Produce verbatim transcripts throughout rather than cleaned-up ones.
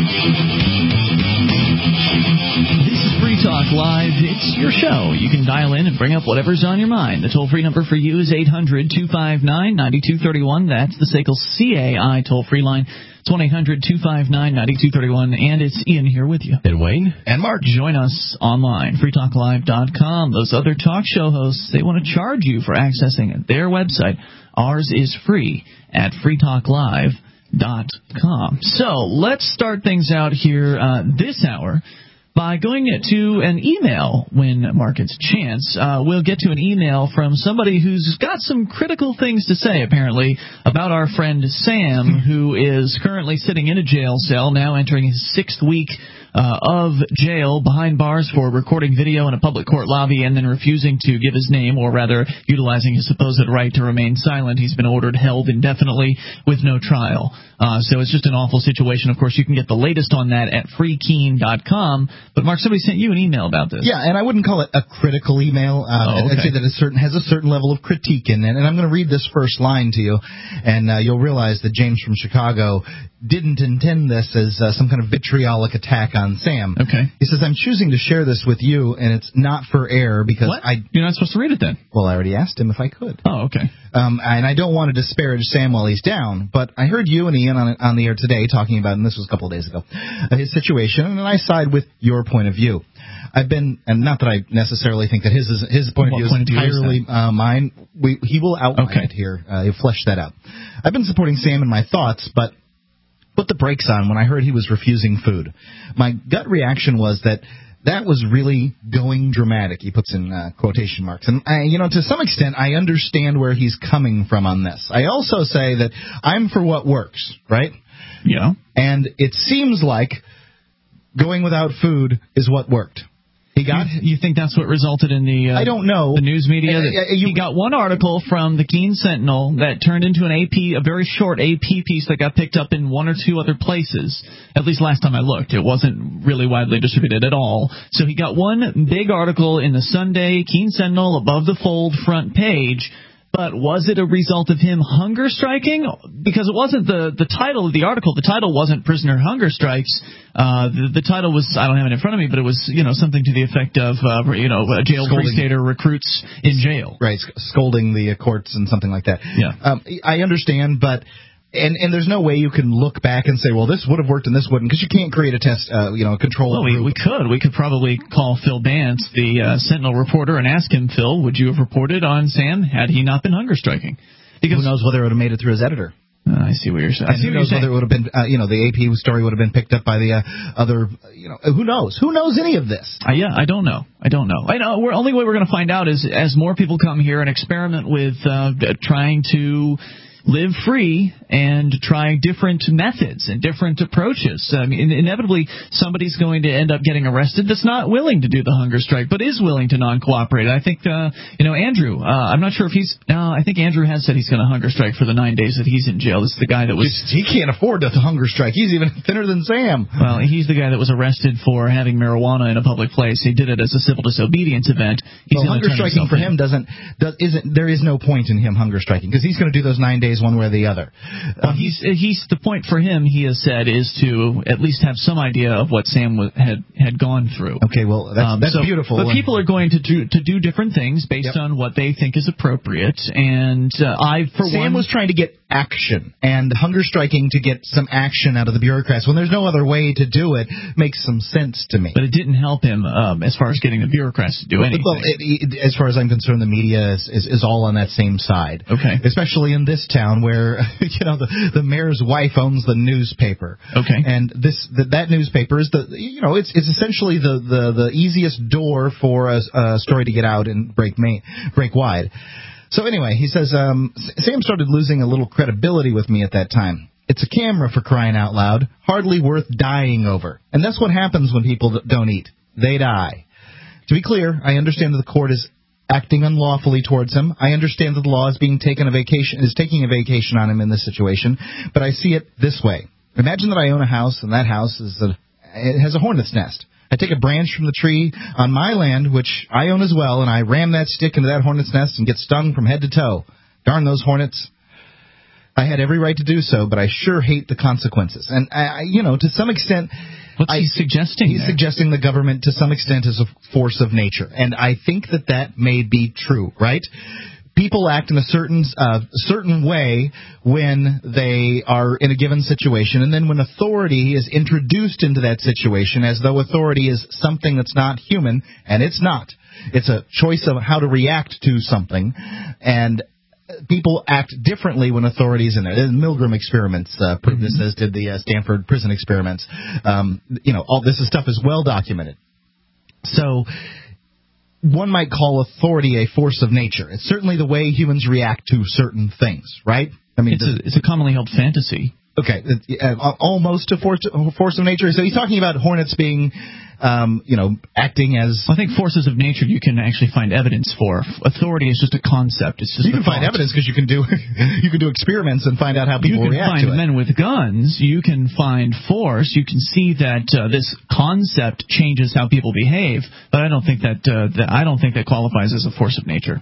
This is Free Talk Live. It's your show. You can dial in and bring up whatever's on your mind. The toll-free number for you is eight hundred two five nine nine two three one. That's the S A C L C A I toll-free line. It's one eight hundred two five nine nine two three one, and it's Ian here with you. And Wayne. And Mark. Join us online, free talk live dot com. Those other talk show hosts, they want to charge you for accessing their website. Ours is free at free talk live dot com. So let's start things out here uh, this hour by going to an email when Mark gets a chance. Uh, we'll get to an email from somebody who's got some critical things to say, apparently, about our friend Sam, who is currently sitting in a jail cell, now entering his sixth week uh, of jail behind bars for recording video in a public court lobby and then refusing to give his name, or rather utilizing his supposed right to remain silent. He's been ordered held indefinitely with no trial. Uh, so it's just an awful situation. Of course, you can get the latest on that at free keen dot com. But, Mark, somebody sent you an email about this. Yeah, and I wouldn't call it a critical email. Uh, oh, okay. I'd say that it certain, has a certain level of critique in it. And I'm going to read this first line to you, and uh, you'll realize that James from Chicago didn't intend this as uh, some kind of vitriolic attack on Sam. Okay. He says, I'm choosing to share this with you, and it's not for air because what? I... You're not supposed to read it then? Well, I already asked him if I could. Oh, okay. Um, and I don't want to disparage Sam while he's down, but I heard you and Ian on, on the air today talking about, and this was a couple of days ago, uh, his situation, and I side with your point of view. I've been, and not that I necessarily think that his is, his point what of view point is of view entirely is uh, mine. We, he will outline okay. it here. Uh, he'll flesh that out. I've been supporting Sam in my thoughts, but put the brakes on when I heard he was refusing food. My gut reaction was that that was really going dramatic, he puts in uh, quotation marks. And, I, you know, to some extent, I understand where he's coming from on this. I also say that I'm for what works, right? Yeah. And it seems like going without food is what worked. He got. You, you think that's what resulted in the? Uh, I don't know. The news media. Uh, uh, you, he got one article from the Keene Sentinel that turned into an A P, a very short A P piece that got picked up in one or two other places. At least last time I looked, it wasn't really widely distributed at all. So he got one big article in the Sunday Keene Sentinel above the fold front page. But was it a result of him hunger striking? Because it wasn't the, the title of the article. The title wasn't Prisoner Hunger Strikes. Uh, the, the title was, I don't have it in front of me, but it was, you know, something to the effect of, uh, you know, a jail Free Stater recruits in jail. Right, scolding the courts and something like that. Yeah. Um, I understand, but... And and there's no way you can look back and say, well, this would have worked and this wouldn't, because you can't create a test, uh, you know, a control well, group. We, we could. We could probably call Phil Bance, the uh, Sentinel reporter, and ask him, Phil, would you have reported on Sam had he not been hunger striking? Because who knows whether it would have made it through his editor. Uh, I see what you're saying. I see who what knows you're saying. whether it would have been, uh, you know, the A P story would have been picked up by the uh, other, you know, who knows? Who knows any of this? Uh, yeah, I don't know. I don't know. I know. We're only way we're going to find out is as more people come here and experiment with uh, trying to live free and try different methods and different approaches. I mean, inevitably, somebody's going to end up getting arrested that's not willing to do the hunger strike, but is willing to non-cooperate. I think, uh, you know, Andrew, uh, I'm not sure if he's, no, I think Andrew has said he's going to hunger strike for the nine days that he's in jail. This is the guy that was... He can't afford to hunger strike. He's even thinner than Sam. Well, he's the guy that was arrested for having marijuana in a public place. He did it as a civil disobedience event. He's well, hunger striking for him doesn't, does, isn't, there is no point in him hunger striking, because he's going to do those nine days one way or the other. Well, he's he's the point for him, he has said, is to at least have some idea of what Sam w- had had gone through. Okay, well, that's, um, that's so, beautiful. But people are going to do to do different things based yep. on what they think is appropriate. And uh, I, for Sam one, was trying to get action, and hunger striking to get some action out of the bureaucrats when there's no other way to do it makes some sense to me. But it didn't help him um, as far as getting the bureaucrats to do anything. Well, it, it, as far as I'm concerned, the media is, is, is all on that same side. Okay. Especially in this town where, you know, the, the mayor's wife owns the newspaper. Okay. And this the, that newspaper is the, you know, it's it's essentially the, the, the easiest door for a, a story to get out and break main, break wide. So anyway, he says, um, Sam started losing a little credibility with me at that time. It's a camera, for crying out loud, hardly worth dying over. And that's what happens when people don't eat. They die. To be clear, I understand that the court is acting unlawfully towards him. I understand that the law is being taken a vacation, is taking a vacation on him in this situation, but I see it this way. Imagine that I own a house, and that house is a, it has a hornet's nest. I take a branch from the tree on my land, which I own as well, and I ram that stick into that hornet's nest and get stung from head to toe. Darn those hornets. I had every right to do so, but I sure hate the consequences. And, I, you know, to some extent... What's I, he suggesting He's there? suggesting the government, to some extent, is a force of nature. And I think that that may be true, right? People act in a certain uh, certain way when they are in a given situation, and then when authority is introduced into that situation, as though authority is something that's not human, and it's not. It's a choice of how to react to something, and people act differently when authority is in it. The Milgram experiments uh, proved this, as did the uh, Stanford prison experiments. Um, you know, all this stuff is well documented. So one might call authority a force of nature. It's certainly the way humans react to certain things, right? I mean, it's a, it's a commonly held fantasy. Okay, uh, almost a force, a force of nature. So he's talking about hornets being, um, you know, acting as... Well, I think forces of nature you can actually find evidence for. Authority is just a concept. It's just you can find evidence because you can do you can do experiments and find out how people react to it. You can find men with guns. You can find force. You can see that uh, this concept changes how people behave. But I don't think that, uh, that I don't think that qualifies as a force of nature.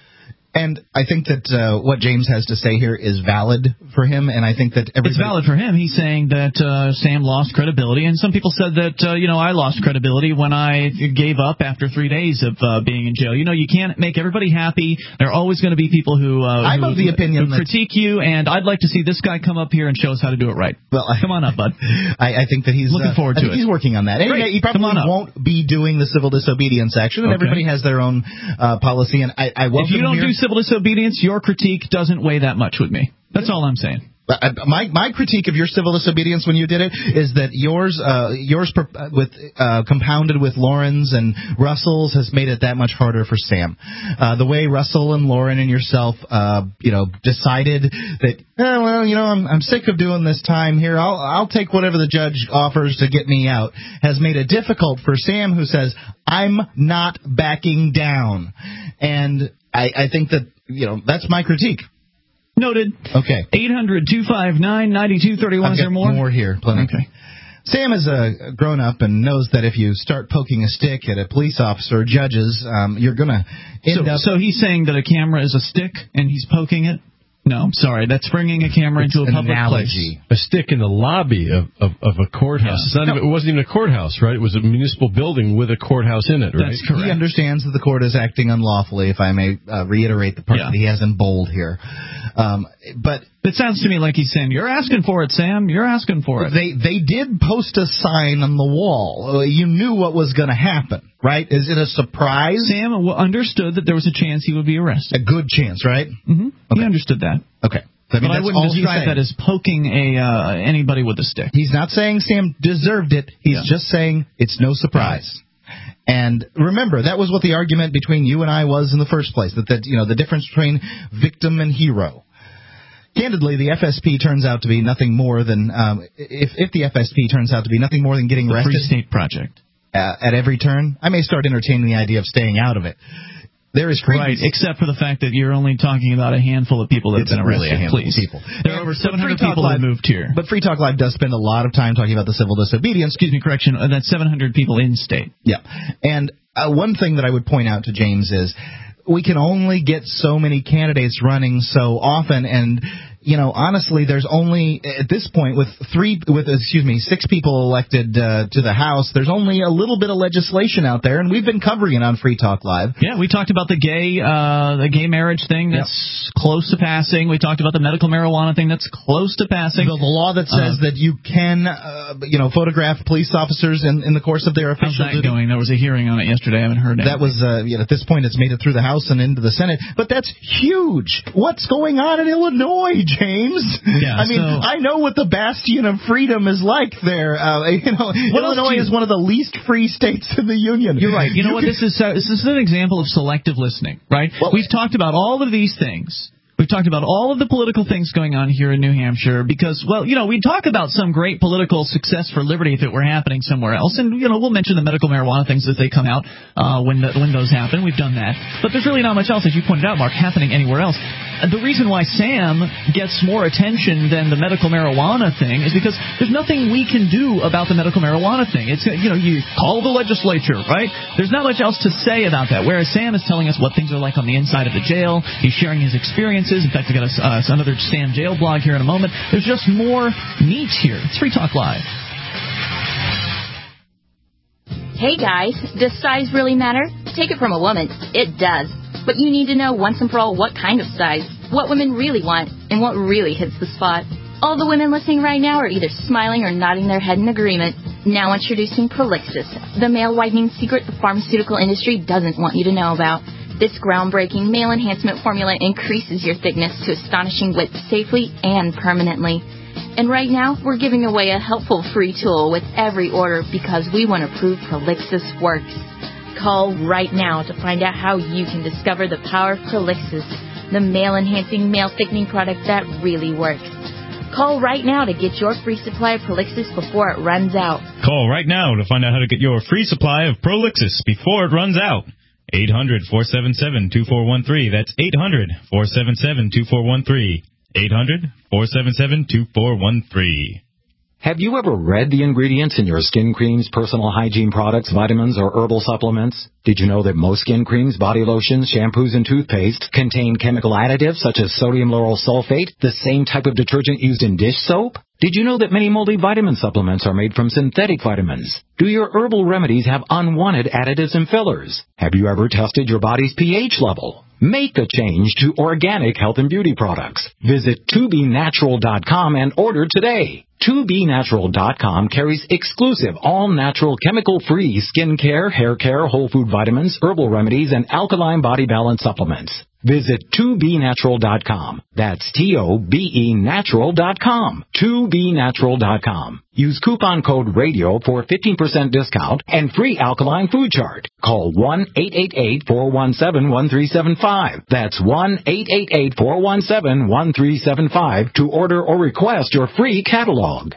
And I think that uh, what James has to say here is valid for him, and I think that everybody... It's valid for him. He's saying that uh, Sam lost credibility, and some people said that, uh, you know, I lost credibility when I gave up after three days of uh, being in jail. You know, you can't make everybody happy. There are always going to be people who, uh, I'm who, of the opinion who critique you, and I'd like to see this guy come up here and show us how to do it right. Well, Come on up, bud. I, I think that he's... Looking uh, forward to I think it. He's working on that. And Great. he probably won't be doing the civil disobedience action, and okay. everybody has their own uh, policy, and I, I welcome If you don't here. do civil disobedience, your critique doesn't weigh that much with me. That's all I'm saying. Uh, my my critique of your civil disobedience when you did it is that yours uh, yours with uh, compounded with Lauren's and Russell's has made it that much harder for Sam. Uh, the way Russell and Lauren and yourself, uh, you know, decided that, oh, well, you know, I'm I'm sick of doing this time here. I'll I'll take whatever the judge offers to get me out. Has made it difficult for Sam, who says, I'm not backing down, and I, I think that, you know, that's my critique. Noted. Okay. eight hundred two five nine nine two three one. Is there more? More here. Plenty. Okay. Sam is a grown up and knows that if you start poking a stick at a police officer or judges, um, you're going to end so, up... So he's saying that a camera is a stick and he's poking it? No, I'm sorry. That's bringing a camera it's into a public analogy. place. A stick in the lobby of, of, of a courthouse. Yeah. It's not No. even, it wasn't even a courthouse, right? It was a municipal building with a courthouse in it, right? That's correct. He understands that the court is acting unlawfully, if I may uh, reiterate the part Yeah. that he has in bold here. Um, but it sounds to me like he's saying, you're asking for it, Sam. You're asking for it. They they did post a sign on the wall. Uh, you knew what was going to happen, right? Is it a surprise? Sam w- understood that there was a chance he would be arrested. A good chance, right? Mm-hmm. Okay. He understood that. Okay. I mean, but I that's wouldn't all he's describe saying. that as poking a uh, anybody with a stick. He's not saying Sam deserved it. He's Yeah. just saying it's no surprise. And remember, that was what the argument between you and I was in the first place, that, that you know, the difference between victim and hero. Candidly, the F S P turns out to be nothing more than, um, if, if the F S P turns out to be nothing more than getting The arrested Free State Project. Uh, at every turn, I may start entertaining the idea of staying out of it. There is Right, except for the fact that you're only talking about a handful of people that It's have been really arrested. a handful Please. of people. There are And- over but seven hundred Free Talk people that Live- moved here. But Free Talk Live does spend a lot of time talking about the civil disobedience. Excuse me, correction, uh, that's seven hundred people in state. Yeah. And uh, one thing that I would point out to James is we can only get so many candidates running so often, and you know, honestly, there's only at this point with three, with excuse me, six people elected uh, to the House. There's only a little bit of legislation out there, and we've been covering it on Free Talk Live. Yeah, we talked about the gay, uh, the gay marriage thing that's yep. close to passing. We talked about the medical marijuana thing that's close to passing. The, the law that says uh, that you can, uh, you know, photograph police officers in, in the course of their official duty. How's that duty. going? There was a hearing on it yesterday. I haven't heard anything. That was, uh, you know, at this point, it's made it through the House and into the Senate, but that's huge. What's going on in Illinois, James? Yeah, I mean, so, I know what the bastion of freedom is like there. Uh, you know, Illinois is one of the least free states in the union. You're right. You, you know what? This is uh, this is an example of selective listening, right? Well, We've talked about all of these things. We've talked about all of the political things going on here in New Hampshire because, well, you know, we talk about some great political success for liberty if it were happening somewhere else. And, you know, we'll mention the medical marijuana things as they come out uh, when, the, when those happen. We've done that. But there's really not much else, as you pointed out, Mark, happening anywhere else. The reason why Sam gets more attention than the medical marijuana thing is because there's nothing we can do about the medical marijuana thing. It's, you know, you call the legislature, right? There's not much else to say about that. Whereas Sam is telling us what things are like on the inside of the jail. He's sharing his experience. appliances. In fact, I got a, uh, another Sam Jail blog here in a moment. There's just more meat here. It's Free Talk Live. Hey guys, does size really matter? Take it from a woman, it does. But you need to know once and for all what kind of size, what women really want, and what really hits the spot. All the women listening right now are either smiling or nodding their head in agreement. Now introducing Prolixis, the male whitening secret the pharmaceutical industry doesn't want you to know about. This groundbreaking male enhancement formula increases your thickness to astonishing width safely and permanently. And right now, we're giving away a helpful free tool with every order because we want to prove Prolixis works. Call right now to find out how you can discover the power of Prolixis, the male-enhancing, male-thickening product that really works. Call right now to get your free supply of Prolixis before it runs out. Call right now to find out how to get your free supply of Prolixis before it runs out. eight hundred, four seven seven, two four one three. That's eight hundred, four seven seven, two four one three. eight hundred, four seven seven, two four one three. Have you ever read the ingredients in your skin creams, personal hygiene products, vitamins, or herbal supplements? Did you know that most skin creams, body lotions, shampoos, and toothpaste contain chemical additives such as sodium lauryl sulfate, the same type of detergent used in dish soap? Did you know that many multivitamin supplements are made from synthetic vitamins? Do your herbal remedies have unwanted additives and fillers? Have you ever tested your body's pH level? Make a change to organic health and beauty products. Visit two b natural dot com and order today. two b natural dot com carries exclusive, all-natural, chemical-free skin care, hair care, whole food vitamins, herbal remedies, and alkaline body balance supplements. Visit two b natural dot com. That's T O B E natural dot com. two b natural dot com. Use coupon code RADIO for fifteen percent discount and free alkaline food chart. Call one eight eight eight, four one seven, one three seven five. That's one eight eight eight, four one seven, one three seven five to order or request your free catalog.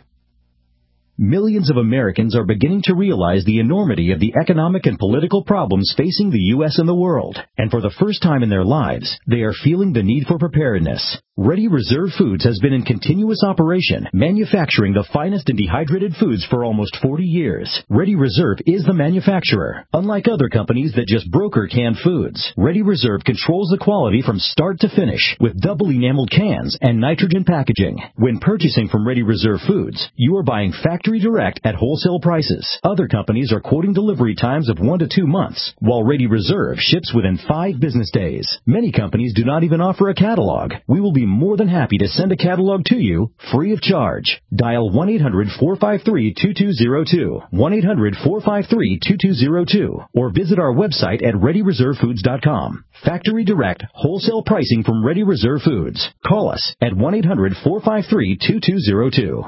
Millions of Americans are beginning to realize the enormity of the economic and political problems facing the U S and the world. And for the first time in their lives, they are feeling the need for preparedness. Ready Reserve Foods has been in continuous operation, manufacturing the finest and dehydrated foods for almost forty years. Ready Reserve is the manufacturer. Unlike other companies that just broker canned foods, Ready Reserve controls the quality from start to finish with double enameled cans and nitrogen packaging. When purchasing from Ready Reserve Foods, you are buying factory direct at wholesale prices. Other companies are quoting delivery times of one to two months, while Ready Reserve ships within five business days. Many companies do not even offer a catalog. We will be more than happy to send a catalog to you free of charge. Dial one eight hundred, four five three, two two zero two, one eight hundred, four five three, two two zero two, or visit our website at ready reserve foods dot com. Factory direct, wholesale pricing from Ready Reserve Foods. Call us at one eight hundred, four five three, two two zero two.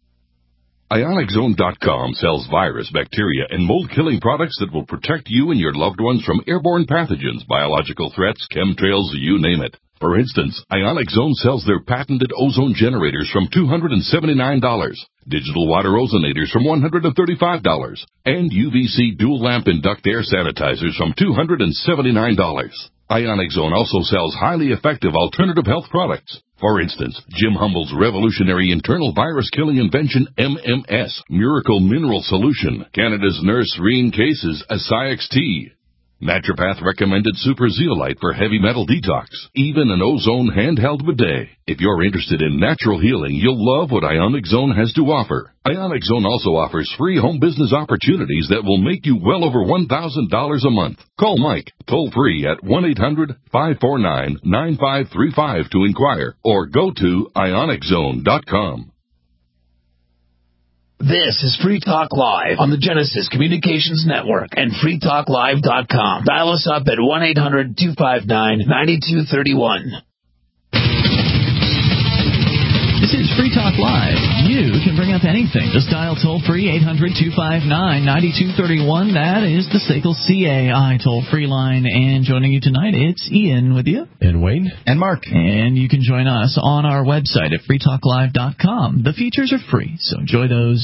Ionic Zone dot com sells virus, bacteria, and mold-killing products that will protect you and your loved ones from airborne pathogens, biological threats, chemtrails, you name it. For instance, Ionic Zone sells their patented ozone generators from two hundred seventy-nine dollars, digital water ozonators from one hundred thirty-five dollars, and U V C dual lamp and duct air sanitizers from two hundred seventy-nine dollars. Ionic Zone also sells highly effective alternative health products. For instance, Jim Humble's revolutionary internal virus-killing invention M M S, Miracle Mineral Solution, Canada's Nurse Reen Case's Asiax Tea, Naturopath recommended Super Zeolite for heavy metal detox, even an ozone handheld bidet. If you're interested in natural healing, you'll love what Ionic Zone has to offer. Ionic Zone also offers free home business opportunities that will make you well over one thousand dollars a month. Call Mike toll free at one eight hundred, five four nine, nine five three five to inquire, or go to ionic zone dot com. This is Free Talk Live on the Genesis Communications Network and free talk live dot com. Dial us up at one eight hundred, two five nine, nine two three one. This is Free Talk Live. You can bring up anything. Just dial toll-free eight hundred, two five nine, nine two three one. That is the S A C L C A I toll-free line. And joining you tonight, it's Ian with you. And Wayne. And Mark. And you can join us on our website at free talk live dot com. The features are free, so enjoy those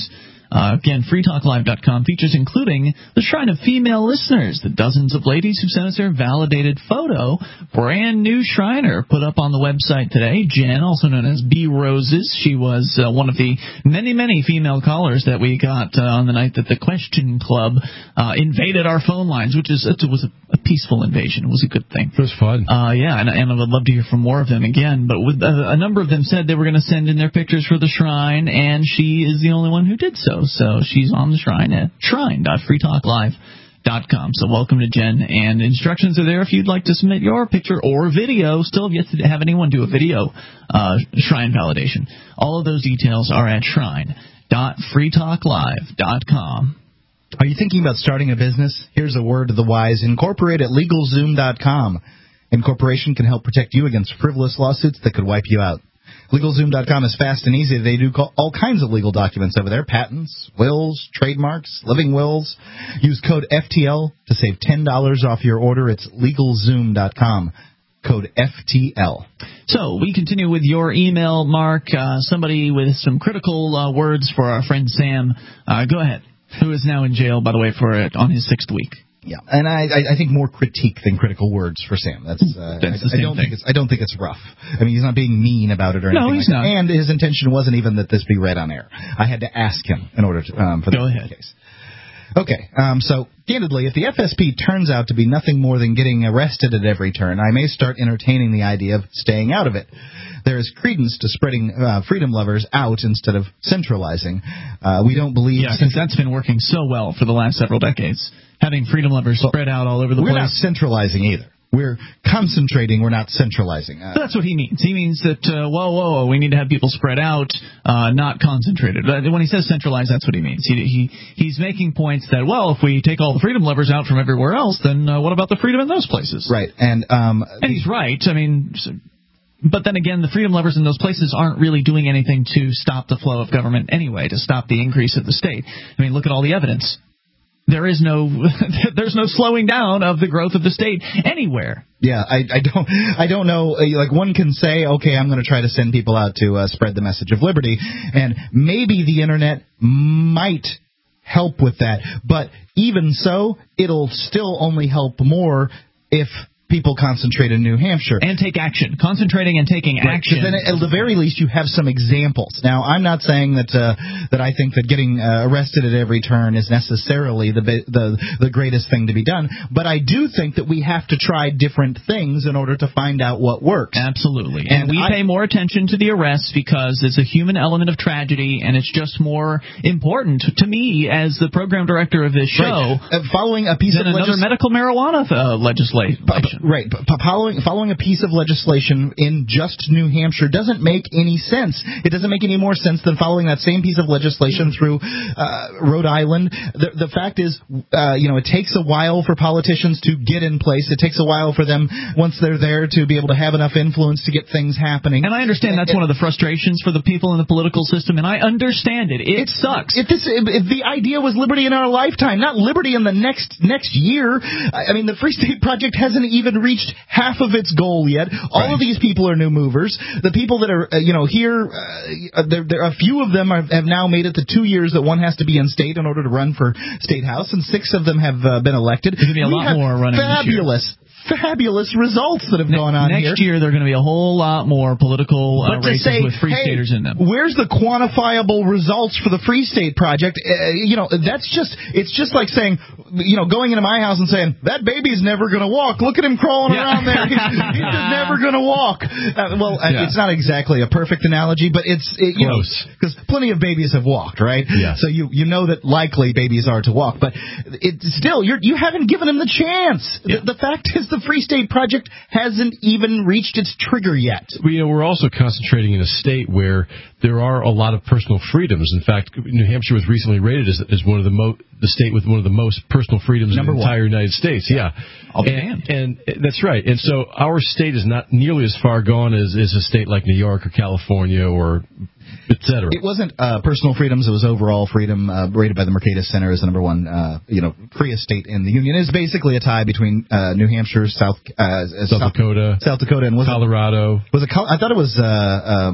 Uh, again, free talk live dot com, features including the Shrine of Female Listeners, the dozens of ladies who sent us their validated photo. Brand new Shriner put up on the website today. Jen, also known as B. Roses, she was uh, one of the many, many female callers that we got uh, on the night that the Question Club uh, invaded our phone lines, which is it was a, a peaceful invasion. It was a good thing. It was fun. Uh, yeah, and, and I would love to hear from more of them again. But with, uh, a number of them said they were going to send in their pictures for the Shrine, and she is the only one who did so. So she's on the Shrine at shrine dot free talk live dot com. So welcome to Jen, and instructions are there if you'd like to submit your picture or video. Still have yet to have anyone do a video uh, Shrine validation. All of those details are at shrine dot free talk live dot com. Are you thinking about starting a business? Here's a word to the wise. Incorporate at legal zoom dot com. Incorporation can help protect you against frivolous lawsuits that could wipe you out. legal zoom dot com is fast and easy. They do all kinds of legal documents over there. Patents, wills, trademarks, living wills. Use code F T L to save ten dollars off your order. It's legal zoom dot com. Code F T L. So we continue with your email, Mark. Uh, somebody with some critical uh, words for our friend Sam. Uh, go ahead. Who is now in jail, by the way, for it on his sixth week. Yeah, and I, I think more critique than critical words for Sam. That's, uh, That's the I, same I don't thing. think it's I don't think it's rough. I mean, he's not being mean about it or anything. No, he's like not. That. And his intention wasn't even that this be read on air. I had to ask him in order to um, for Go the ahead. case. Okay, um, so candidly, if the F S P turns out to be nothing more than getting arrested at every turn, I may start entertaining the idea of staying out of it. There is credence to spreading uh, freedom lovers out instead of centralizing. Uh, we don't believe... Yeah, since that's been working so well for the last several decades, having freedom lovers well, spread out all over the we're place. We're not centralizing either. We're concentrating. We're not centralizing. Uh, That's what he means. He means that, uh, whoa, whoa, whoa, we need to have people spread out, uh, not concentrated. When he says centralized, that's what he means. He, he He's making points that, well, if we take all the freedom lovers out from everywhere else, then uh, what about the freedom in those places? Right. And, um, and he's right. I mean... So, but then again, the freedom lovers in those places aren't really doing anything to stop the flow of government anyway, to stop the increase of the state. I mean, look at all the evidence. There is no, there's no slowing down of the growth of the state anywhere. Yeah, I, I don't, I don't know. Like, one can say, okay, I'm going to try to send people out to uh, spread the message of liberty, and maybe the internet might help with that. But even so, it'll still only help more if people concentrate in New Hampshire. And take action. Concentrating and taking right, action. Then at the very least you have some examples. Now, I'm not saying that uh, that I think that getting uh, arrested at every turn is necessarily the, the the greatest thing to be done, but I do think that we have to try different things in order to find out what works. Absolutely. And, and we I, pay more attention to the arrests because it's a human element of tragedy, and it's just more important to me as the program director of this show right. uh, following a piece than of another legis- medical marijuana uh, legislation. Right. Following, following a piece of legislation in just New Hampshire doesn't make any sense. It doesn't make any more sense than following that same piece of legislation through uh, Rhode Island. The, the fact is, uh, you know, it takes a while for politicians to get in place. It takes a while for them, once they're there, to be able to have enough influence to get things happening. And I understand that's it, one of the frustrations for the people in the political system, and I understand it. It, it sucks. If, this, if, if the idea was liberty in our lifetime, not liberty in the next next year, I, I mean, the Free State Project hasn't even reached half of its goal yet. All right. of these people are new movers. The people that are, uh, you know, here, uh, there, there, a few of them are, have now made it to two years that one has to be in state in order to run for State House, and six of them have uh, been elected. There's going to be a we lot more running fabulous. this year. Fabulous results that have ne- gone on Next here. year, there are going to be a whole lot more political uh, races say, with Free hey, Staters in them. Where's the quantifiable results for the Free State Project? Uh, you know, that's just, it's just like saying, you know, going into my house and saying, that baby's never going to walk. Look at him crawling yeah. around there. He's, he's just never going to walk. Uh, well, yeah. it's not exactly a perfect analogy, but it's, it, you Close. know, because plenty of babies have walked, right? Yeah. So you, you know that likely babies are to walk, but it still, you're, you haven't given them the chance. Yeah. The, the fact is the Free State Project hasn't even reached its trigger yet. We, uh, we're also concentrating in a state where there are a lot of personal freedoms. In fact, New Hampshire was recently rated as, as one of the mo- the state with one of the most personal freedoms Number in the entire one. United States. Yeah, I'll be and, and that's right. And so our state is not nearly as far gone as, as a state like New York or California or et cetera. It wasn't uh, personal freedoms; it was overall freedom, uh, rated by the Mercatus Center as the number one, uh, you know, freest state in the union. It's basically a tie between uh, New Hampshire, South uh, South, South Dakota, South Dakota, and was Colorado. It, was it? I thought it was. Uh, um,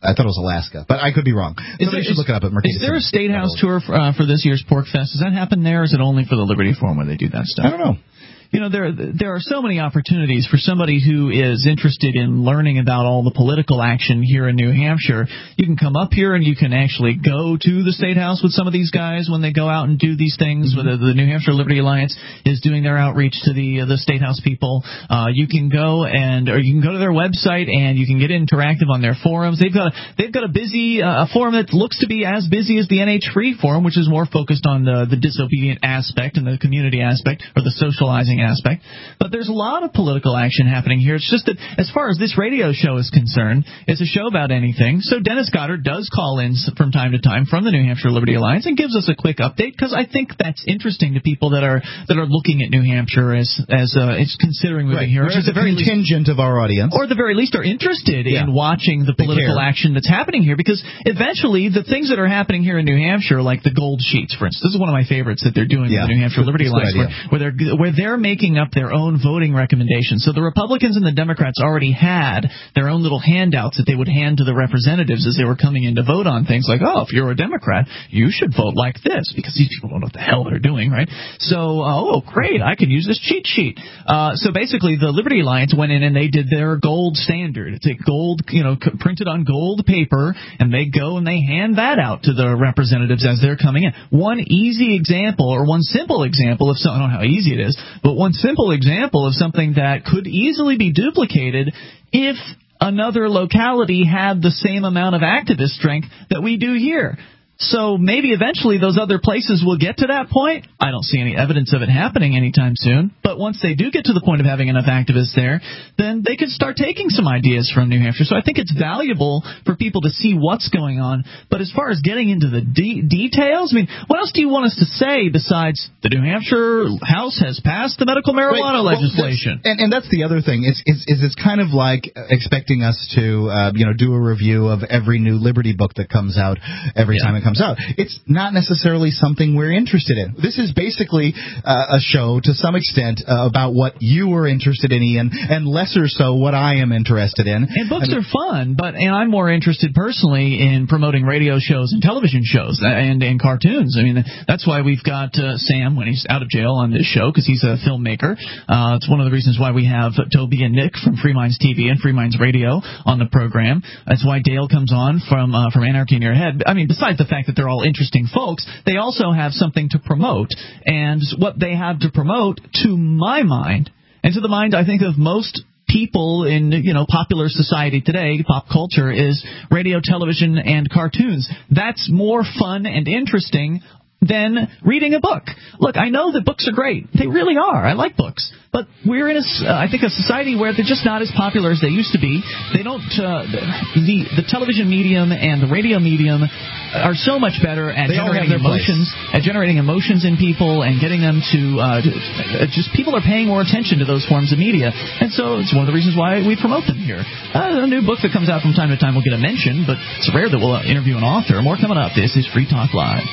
I thought it was Alaska, but I could be wrong. Is Somebody there, should is, look it up at Mercedes. Is there a State House tour for, uh, for this year's Pork Fest? Does that happen there, or is it only for the Liberty Forum where they do that stuff? I don't know. You know, there there are so many opportunities for somebody who is interested in learning about all the political action here in New Hampshire. You can come up here and you can actually go to the State House with some of these guys when they go out and do these things. Mm-hmm. Whether the New Hampshire Liberty Alliance is doing their outreach to the uh, the State House people, uh, you can go and or you can go to their website and you can get interactive on their forums. They've got a, they've got a busy uh, a forum that looks to be as busy as the N H Free forum, which is more focused on the the disobedient aspect and the community aspect or the socializing aspect. But there's a lot of political action happening here. It's just that as far as this radio show is concerned, it's a show about anything. So Dennis Goddard does call in from time to time from the New Hampshire Liberty Alliance and gives us a quick update because I think that's interesting to people that are that are looking at New Hampshire as as uh, it's considering moving right. here, which is a very contingent of our audience, or at the very least are interested yeah. in watching the political action that's happening here. Because eventually, the things that are happening here in New Hampshire, like the gold sheets, for instance, this is one of my favorites that they're doing yeah. in the New Hampshire Liberty that's Alliance, where, where they're where they're making up their own voting recommendations. So the Republicans and the Democrats already had their own little handouts that they would hand to the representatives as they were coming in to vote on things like, oh, if you're a Democrat, you should vote like this, because these people don't know what the hell they're doing, right? So, oh, great, I can use this cheat sheet. Uh, so basically, the Liberty Alliance went in and they did their gold standard. It's a gold, you know, c- printed on gold paper, and they go and they hand that out to the representatives as they're coming in. One easy example, or one simple example of something, I don't know how easy it is, but one simple example of something that could easily be duplicated if another locality had the same amount of activist strength that we do here. So maybe eventually those other places will get to that point. I don't see any evidence of it happening anytime soon. But once they do get to the point of having enough activists there, then they can start taking some ideas from New Hampshire. So I think it's valuable for people to see what's going on. But as far as getting into the de- details, I mean, what else do you want us to say besides the New Hampshire House has passed the medical marijuana Wait, well, legislation? And, and that's the other thing. Is, is, is it's kind of like expecting us to, uh, you know, do a review of every new Liberty book that comes out every yeah. time it comes out. It's not necessarily something we're interested in. This is basically uh, a show to some extent uh, about what you are interested in, Ian, and lesser so what I am interested in. And books and, are fun, but and I'm more interested personally in promoting radio shows and television shows and, and cartoons. I mean, that's why we've got uh, Sam when he's out of jail on this show, because he's a filmmaker. Uh, it's one of the reasons why we have Toby and Nick from Free Minds T V and Free Minds Radio on the program. That's why Dale comes on from uh, from Anarchy in Your Head. I mean, besides the fact that they're all interesting folks, they also have something to promote. And what they have to promote, to my mind, and to the mind, I think, of most people in, you know, popular society today, pop culture, is radio, television, and cartoons. That's more fun and interesting than reading a book. Look, I know that books are great. They really are. I like books. But we're in, a, uh, I think, a society where they're just not as popular as they used to be. They don't, uh, the the television medium and the radio medium are so much better at they generating emotions, place. at generating emotions in people and getting them to, uh, just, people are paying more attention to those forms of media. And so it's one of the reasons why we promote them here. Uh, a new book that comes out from time to time will get a mention, but it's rare that we'll interview an author. More coming up. This is Free Talk Live.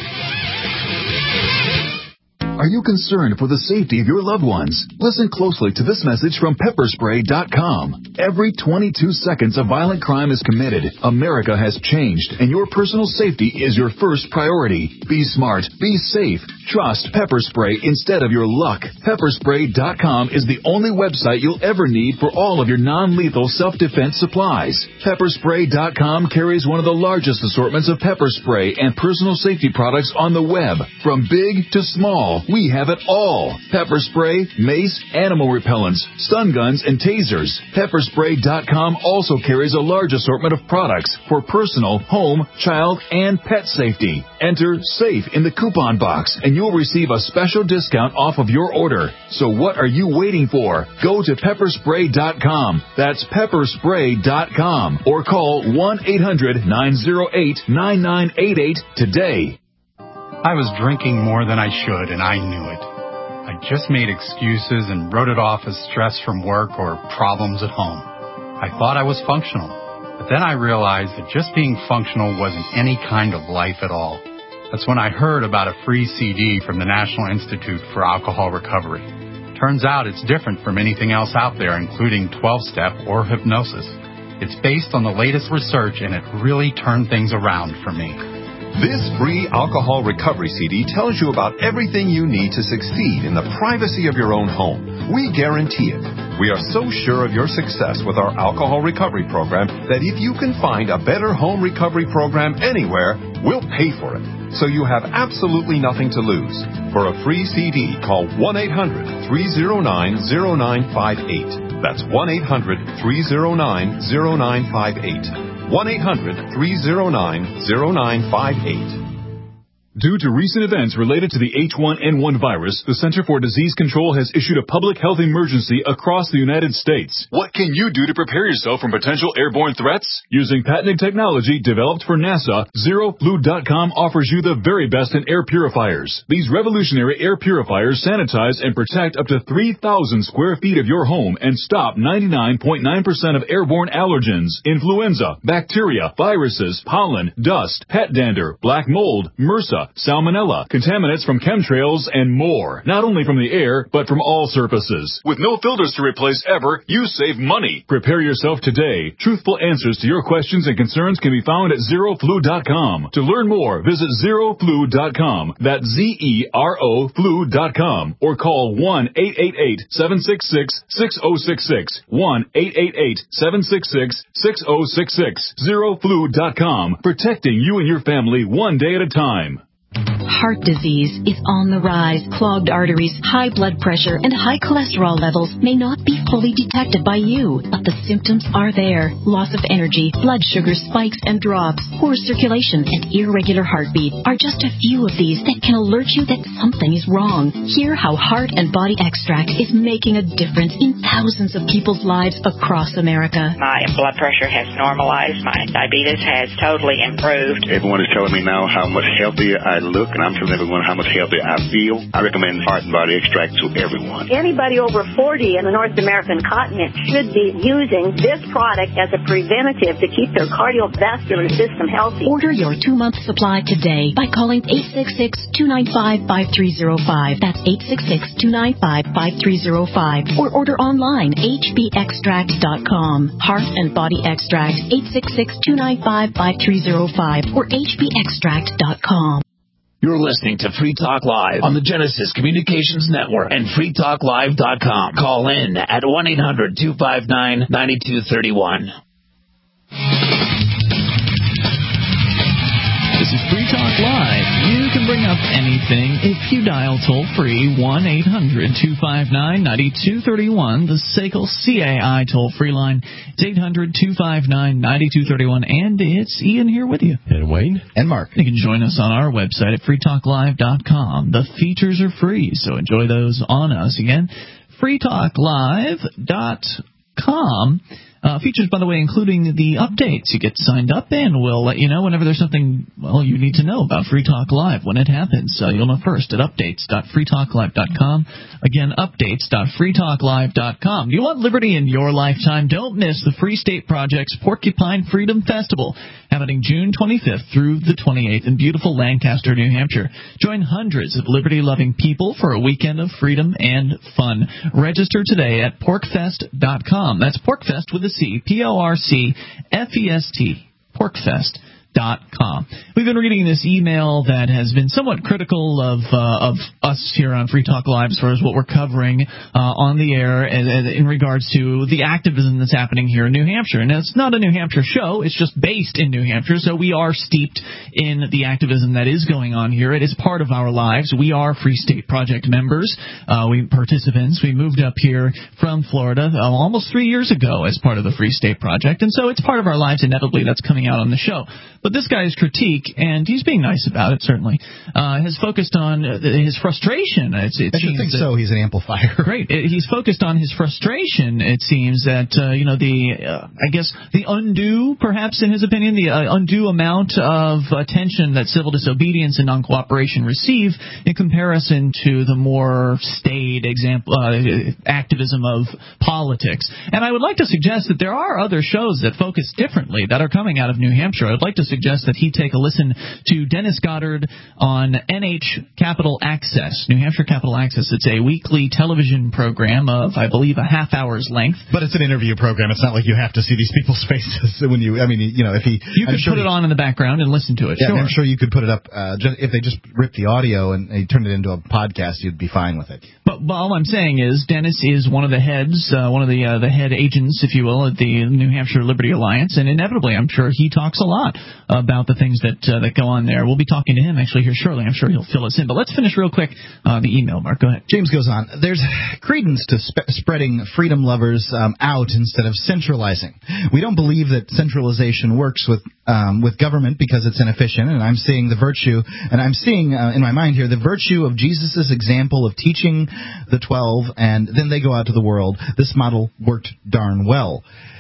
Are you concerned for the safety of your loved ones? Listen closely to this message from pepper spray dot com. Every twenty-two seconds a violent crime is committed. America has changed, and your personal safety is your first priority. Be smart. Be safe. Trust Pepper Spray instead of your luck. pepper spray dot com is the only website you'll ever need for all of your non-lethal self-defense supplies. pepper spray dot com carries one of the largest assortments of pepper spray and personal safety products on the web. From big to small, we have it all. Pepper spray, mace, animal repellents, stun guns, and tasers. pepper spray dot com also carries a large assortment of products for personal, home, child, and pet safety. Enter SAFE in the coupon box, and you'll receive a special discount off of your order. So what are you waiting for? Go to pepper spray dot com. That's pepper spray dot com. Or call one eight hundred nine oh eight nine nine eight eight today. I was drinking more than I should, and I knew it. I just made excuses and wrote it off as stress from work or problems at home. I thought I was functional, but then I realized that just being functional wasn't any kind of life at all. That's when I heard about a free C D from the National Institute for Alcohol Recovery. Turns out it's different from anything else out there, including twelve-step or hypnosis. It's based on the latest research, and it really turned things around for me. This free alcohol recovery C D tells you about everything you need to succeed in the privacy of your own home. We guarantee it. We are so sure of your success with our alcohol recovery program that if you can find a better home recovery program anywhere, we'll pay for it. So you have absolutely nothing to lose. For a free C D, call one eight hundred, three oh nine, oh nine five eight. That's one eight hundred, three oh nine, oh nine five eight. one eight hundred, three oh nine, oh nine five eight. Due to recent events related to the H one N one virus, the Center for Disease Control has issued a public health emergency across the United States. What can you do to prepare yourself from potential airborne threats? Using patented technology developed for NASA, zero flu dot com offers you the very best in air purifiers. These revolutionary air purifiers sanitize and protect up to three thousand square feet of your home and stop ninety-nine point nine percent of airborne allergens, influenza, bacteria, viruses, pollen, dust, pet dander, black mold, MRSA, salmonella, contaminants from chemtrails, and more. Not only from the air, but from all surfaces. With no filters to replace ever, you save money. Prepare yourself today. Truthful answers to your questions and concerns can be found at zero flu dot com. To learn more, visit zero flu dot com. That's Z E R O flu dot com. Or call one eight eight eight, seven six six, six oh six six. one eight eight eight, seven six six, six oh six six. zero flu dot com. Protecting you and your family one day at a time. Heart disease is on the rise. Clogged arteries, high blood pressure, and high cholesterol levels may not be fully detected by you, but the symptoms are there. Loss of energy, blood sugar spikes and drops, poor circulation, and irregular heartbeat are just a few of these that can alert you that something is wrong. Hear how Heart and Body Extract is making a difference in thousands of people's lives across America. My blood pressure has normalized. My diabetes has totally improved. Everyone is telling me now how much healthier I look, and I'm telling everyone how much healthier I feel. I recommend Heart and Body Extract to everyone. Anybody over forty in the North American continent should be using this product as a preventative to keep their cardiovascular system healthy. Order your two-month supply today by calling eight six six, two nine five, five three zero five. That's eight six six, two nine five, five three zero five. Or order online, h b extract dot com. Heart and Body Extract, eight six six, two nine five, five three zero five or h b extract dot com. You're listening to Free Talk Live on the Genesis Communications Network and free talk live dot com. Call in at one eight hundred, two five nine, nine two three one. This is Free Talk Live. You can bring up anything if you dial toll-free one eight hundred, two five nine, nine two three one, the S A C L C A I toll-free line. It's eight hundred, two five nine, nine two three one, and it's Ian here with you. And Wayne. And Mark. You can join us on our website at free talk live dot com. The features are free, so enjoy those on us. Again, free talk live dot com. Uh, features, by the way, including the updates. You get signed up and we'll let you know whenever there's something, well, you need to know about Free Talk Live when it happens. Uh, you'll know first at updates dot free talk live dot com. Again, updates dot free talk live dot com. Do you want liberty in your lifetime? Don't miss the Free State Project's Porcupine Freedom Festival, happening June twenty-fifth through the twenty-eighth in beautiful Lancaster, New Hampshire. Join hundreds of liberty-loving people for a weekend of freedom and fun. Register today at pork fest dot com. That's PorcFest with a C, P O R C F E S T, porcfest dot com. We've been reading this email that has been somewhat critical of uh, of us here on Free Talk Live as far as what we're covering uh, on the air and, and in regards to the activism that's happening here in New Hampshire. And it's not a New Hampshire show, it's just based in New Hampshire, so we are steeped in the activism that is going on here. It is part of our lives. We are Free State Project members, uh, we participants. We moved up here from Florida uh, almost three years ago as part of the Free State Project, and so it's part of our lives. Inevitably, that's coming out on the show. But this guy's critique, and he's being nice about it, certainly, uh, has focused on uh, his frustration. It's, it I should think so. He's an amplifier. Great. It, he's focused on his frustration, it seems, that, uh, you know, the, uh, I guess, the undue, perhaps in his opinion, the uh, undue amount of attention that civil disobedience and non-cooperation receive in comparison to the more staid example, uh, activism of politics. And I would like to suggest that there are other shows that focus differently that are coming out of New Hampshire. I'd like to suggest that he take a listen to Dennis Goddard on N H Capital Access, New Hampshire Capital Access. It's a weekly television program of, I believe, a half hour's length. But it's an interview program. It's not like you have to see these people's faces when you, I mean, you know, if he... You I'm could sure put it he, on in the background and listen to it. Yeah, Sure. I'm sure you could put it up, uh, just, if they just ripped the audio and they turned it into a podcast, you'd be fine with it. But, but all I'm saying is Dennis is one of the heads, uh, one of the uh, the head agents, if you will, at the New Hampshire Liberty Alliance, and inevitably, I'm sure he talks a lot about the things that uh, that go on there. We'll be talking to him actually here shortly. I'm sure he'll fill us in. But let's finish real quick uh, the email, Mark. Go ahead. James goes on. There's credence to spe- spreading freedom lovers um, out instead of centralizing. We don't believe that centralization works with um, with government because it's inefficient, and I'm seeing the virtue, and I'm seeing uh, in my mind here the virtue of Jesus' example of teaching the twelve, and then they go out to the world. This model worked darn well.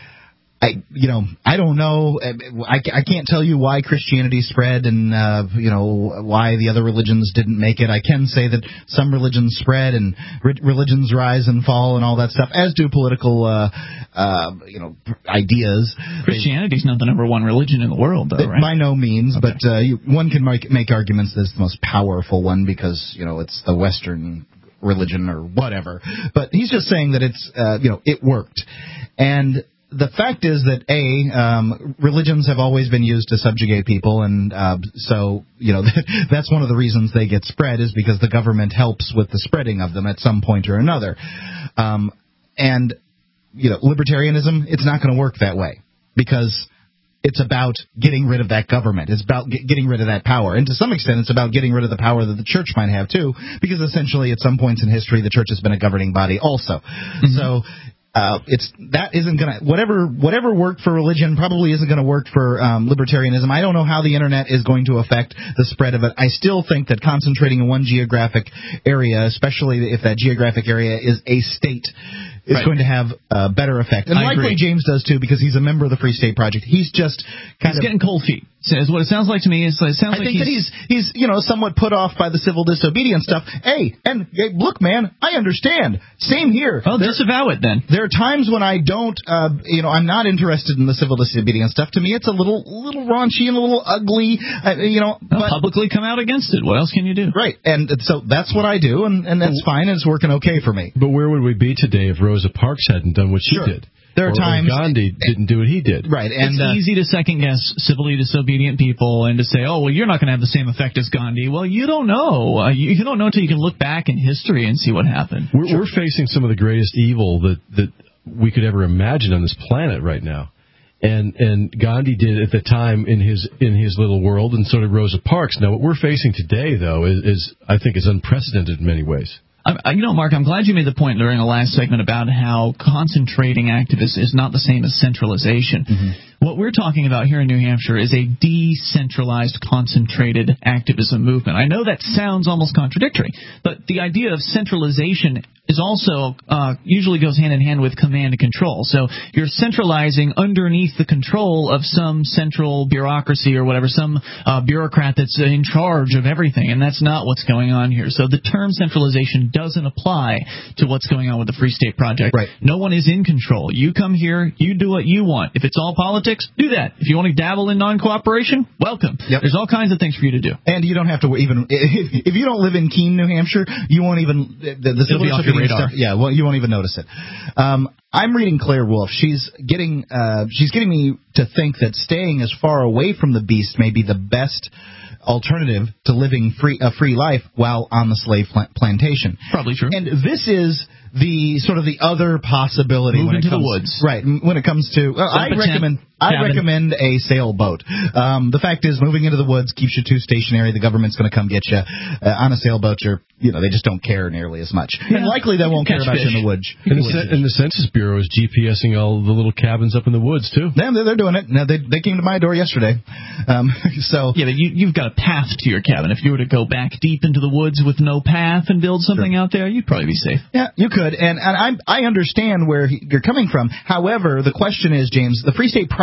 I, you know, I don't know. I, I can't tell you why Christianity spread and, uh, you know, why the other religions didn't make it. I can say that some religions spread and re- religions rise and fall and all that stuff, as do political, uh, uh, you know, ideas. Christianity's not the number one religion in the world, though, right? By no means, okay. but uh, you, one can make, make arguments that it's the most powerful one because, you know, it's the Western religion or whatever. But he's just saying that it's, uh, you know, it worked. And the fact is that, A, um, religions have always been used to subjugate people, and uh, so, you know, that's one of the reasons they get spread is because the government helps with the spreading of them at some point or another. Um, and, you know, libertarianism, it's not going to work that way because it's about getting rid of that government. It's about get, getting rid of that power. And to some extent, it's about getting rid of the power that the church might have, too, because essentially at some points in history, the church has been a governing body also. Mm-hmm. So... Uh, it's that isn't gonna whatever whatever worked for religion probably isn't going to work for um, libertarianism. I don't know how the internet is going to affect the spread of it. I still think that concentrating in one geographic area, especially if that geographic area is a state, is right. going to have a better effect. And I likely agree. James does too because he's a member of the Free State Project. He's just kind he's of getting cold feet. Is what it sounds like to me. Is it sounds I like think he's, that he's he's you know somewhat put off by the civil disobedience stuff. Hey, and hey, look, man, I understand. Same here. Well, there, disavow it then. There are times when I don't, uh, you know, I'm not interested in the civil disobedience stuff. To me, it's a little little raunchy and a little ugly. Uh, you know, well, but, publicly come out against it. What else can you do? Right, and so that's what I do, and, and that's fine. And it's working okay for me. But where would we be today if Rosa Parks hadn't done what she sure. did? There are or, times or Gandhi didn't do what he did. Right, and it's uh, easy to second guess civilly disobedient people and to say, "Oh, well, you're not going to have the same effect as Gandhi." Well, you don't know. Uh, you, you don't know until you can look back in history and see what happened. We're, sure. we're facing some of the greatest evil that that we could ever imagine on this planet right now, and and Gandhi did at the time in his in his little world, and so did Rosa Parks. Now, what we're facing today, though, is, is I think is unprecedented in many ways. I, you know, Mark, I'm glad you made the point during the last segment about how concentrating activists is not the same as centralization. Mm-hmm. What we're talking about here in New Hampshire is a decentralized, concentrated activism movement. I know that sounds almost contradictory, but the idea of centralization is also uh, usually goes hand in hand with command and control. So you're centralizing underneath the control of some central bureaucracy or whatever, some uh, bureaucrat that's in charge of everything, and that's not what's going on here. So the term centralization doesn't apply to what's going on with the Free State Project. Right. No one is in control. You come here, you do what you want. If it's all politics, do that. If you want to dabble in non-cooperation, welcome. Yep. There's all kinds of things for you to do. And you don't have to even, if, if you don't live in Keene, New Hampshire, you won't even, the, the civil disobedience stuff, yeah, well, you won't even notice it. Um, I'm reading Claire Wolfe. She's getting, uh, she's getting me to think that staying as far away from the beast may be the best alternative to living free a free life while on the slave pl- plantation. Probably true. And this is the sort of the other possibility Move when into it comes, the woods. Right, when it comes to well, I recommend I recommend a sailboat. Um, the fact is, moving into the woods keeps you too stationary. The government's going to come get you uh, on a sailboat. You're, you know, they just don't care nearly as much, yeah. and likely they won't care about fish. you in the woods. And the, C- and the Census Bureau is GPSing all the little cabins up in the woods too. Yeah, they're, they're doing it. Now, they they came to my door yesterday. Um, so yeah, but you, you've got a path to your cabin. If you were to go back deep into the woods with no path and build something sure. out there, you'd probably be safe. Yeah, you could, and and I I understand where he, you're coming from. However, the question is, James, the Free State Project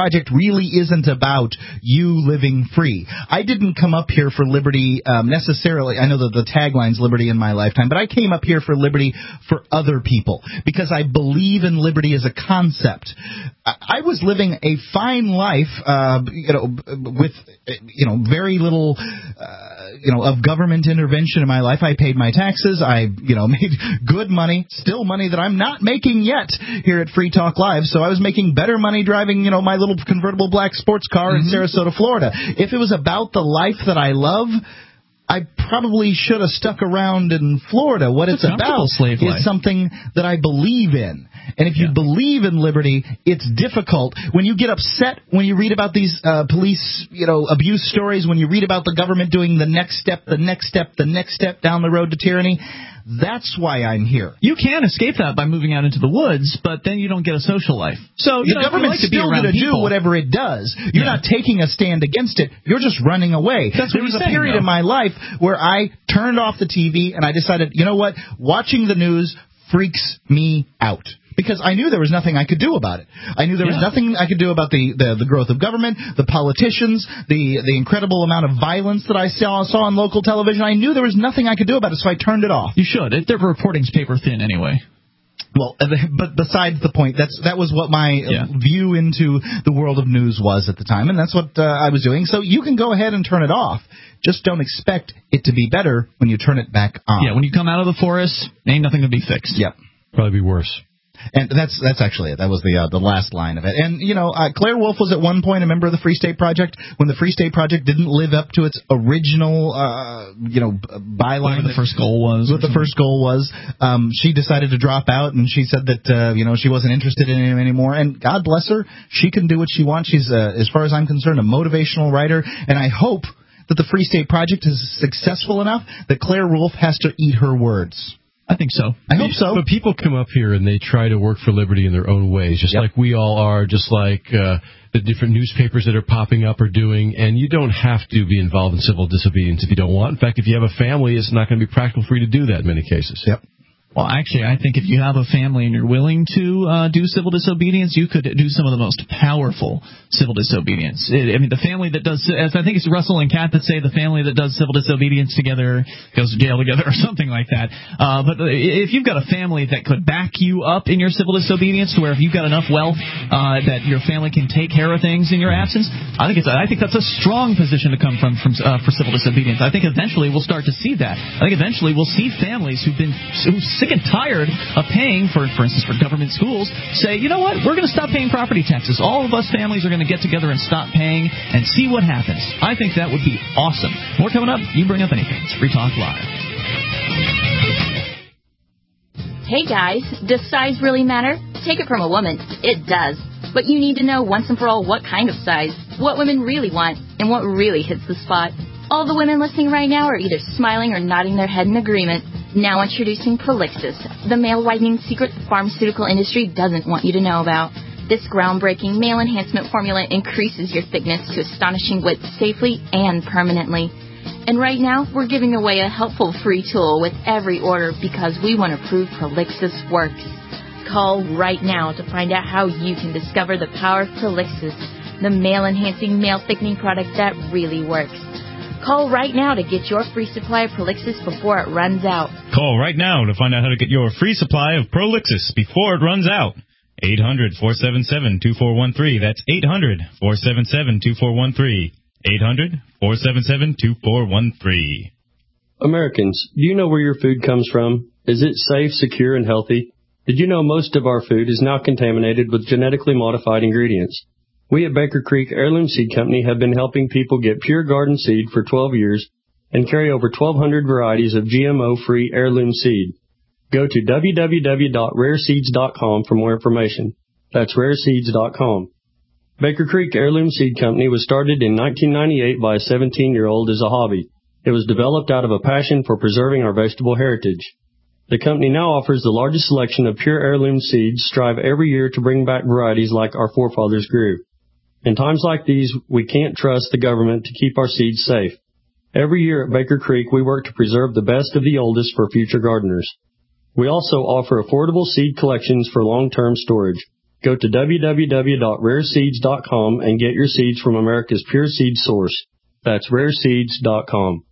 Project really isn't about you living free. I didn't come up here for liberty um, necessarily. I know that the tagline's liberty in my lifetime, but I came up here for liberty for other people because I believe in liberty as a concept. I, I was living a fine life, uh, you know, with, you know, very little, uh, you know, of government intervention in my life. I paid my taxes. I, you know, made good money, still money that I'm not making yet here at Free Talk Live. So I was making better money driving, you know, my little convertible black sports car mm-hmm. in Sarasota, Florida. If it was about the life that I love, I probably should have stuck around in Florida. What it's, it's about is life. Something that I believe in. And if you yeah. believe in liberty, it's difficult. When you get upset, when you read about these uh, police, you know, abuse stories, when you read about the government doing the next step, the next step, the next step down the road to tyranny, that's why I'm here. You can escape that by moving out into the woods, but then you don't get a social life. So you the know, government's like still going to do whatever it does. You're yeah. not taking a stand against it. You're just running away. That's there what was a saying, period though. in my life where I turned off the T V and I decided, you know what, watching the news freaks me out. Because I knew there was nothing I could do about it. I knew there was yeah. nothing I could do about the, the, the growth of government, the politicians, the the incredible amount of violence that I saw, saw on local television. I knew there was nothing I could do about it, so I turned it off. You should. Their reporting's paper thin anyway. Well, but besides the point, that's that was what my yeah. view into the world of news was at the time, and that's what uh, I was doing. So you can go ahead and turn it off. Just don't expect it to be better when you turn it back on. Yeah, when you come out of the forest, ain't nothing to be fixed. Yep. Probably be worse. And that's that's actually it. That was the uh, the last line of it. And, you know, uh, Claire Wolf was at one point a member of the Free State Project. When the Free State Project didn't live up to its original, uh, you know, byline. Whatever the first goal was. What the first goal was. Um, she decided to drop out, and she said that, uh, you know, she wasn't interested in him anymore. And God bless her. She can do what she wants. She's, uh, as far as I'm concerned, a motivational writer. And I hope that the Free State Project is successful enough that Claire Wolf has to eat her words. I think so. I hope so. But people come up here and they try to work for liberty in their own ways, just yep. like we all are, just like uh, the different newspapers that are popping up are doing. And you don't have to be involved in civil disobedience if you don't want. In fact, if you have a family, it's not going to be practical for you to do that in many cases. Yep. Well, actually, I think if you have a family and you're willing to uh, do civil disobedience, you could do some of the most powerful civil disobedience. It, I mean, the family that does, as I think it's Russell and Kat that say, the family that does civil disobedience together goes to jail together or something like that. Uh, but if you've got a family that could back you up in your civil disobedience, to where if you've got enough wealth uh, that your family can take care of things in your absence, I think it's I think that's a strong position to come from, from uh, for civil disobedience. I think eventually we'll start to see that. I think eventually we'll see families who've been who've sick and tired of paying for, for instance, for government schools, say, you know what, we're going to stop paying property taxes. All of us families are going to get together and stop paying and see what happens. I think that would be awesome. More coming up. You bring up anything. It's Free Talk Live. Hey guys, does size really matter? Take it from a woman. It does. But you need to know once and for all what kind of size, what women really want, and what really hits the spot. All the women listening right now are either smiling or nodding their head in agreement. Now introducing Prolixis, the male whitening secret the pharmaceutical industry doesn't want you to know about. This groundbreaking male enhancement formula increases your thickness to astonishing width safely and permanently. And right now, we're giving away a helpful free tool with every order because we want to prove Prolixis works. Call right now to find out how you can discover the power of Prolixis, the male-enhancing, male-thickening product that really works. Call right now to get your free supply of Prolixis before it runs out. Call right now to find out how to get your free supply of Prolixis before it runs out. eight hundred, four seven seven, two four one three. That's eight hundred, four seven seven, two four one three. eight hundred, four seven seven, two four one three. Americans, do you know where your food comes from? Is it safe, secure, and healthy? Did you know most of our food is now contaminated with genetically modified ingredients? We at Baker Creek Heirloom Seed Company have been helping people get pure garden seed for twelve years and carry over twelve hundred varieties of G M O-free heirloom seed. Go to w w w dot rare seeds dot com for more information. That's rare seeds dot com. Baker Creek Heirloom Seed Company was started in nineteen ninety-eight by a seventeen-year-old as a hobby. It was developed out of a passion for preserving our vegetable heritage. The company now offers the largest selection of pure heirloom seeds, strive every year to bring back varieties like our forefathers grew. In times like these, we can't trust the government to keep our seeds safe. Every year at Baker Creek, we work to preserve the best of the oldest for future gardeners. We also offer affordable seed collections for long-term storage. Go to w w w dot rare seeds dot com and get your seeds from America's pure seed source. That's rare seeds dot com.